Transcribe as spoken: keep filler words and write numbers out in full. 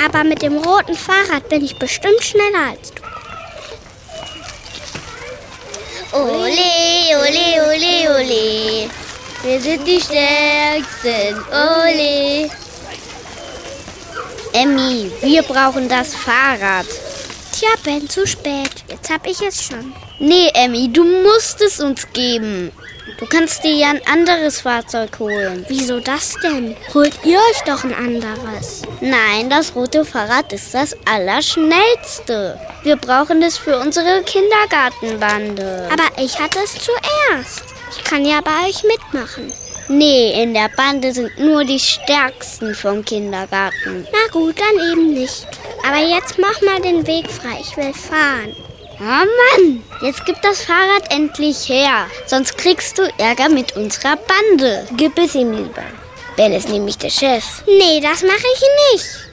Aber mit dem roten Fahrrad bin ich bestimmt schneller als du. Ole, ole, ole, ole. Wir sind die Stärksten. Ole. Emmy, wir brauchen das Fahrrad. Tja, Ben, zu spät. Jetzt hab ich es schon. Nee, Emmy, du musst es uns geben. Du kannst dir ja ein anderes Fahrzeug holen. Wieso das denn? Holt ihr euch doch ein anderes. Nein, das rote Fahrrad ist das Allerschnellste. Wir brauchen es für unsere Kindergartenbande. Aber ich hatte es zuerst. Ich kann ja bei euch mitmachen. Nee, in der Bande sind nur die Stärksten vom Kindergarten. Na gut, dann eben nicht. Aber jetzt mach mal den Weg frei. Ich will fahren. Oh Mann, jetzt gib das Fahrrad endlich her. Sonst kriegst du Ärger mit unserer Bande. Gib es ihm lieber. Ben ist nämlich der Chef. Nee, das mache ich nicht.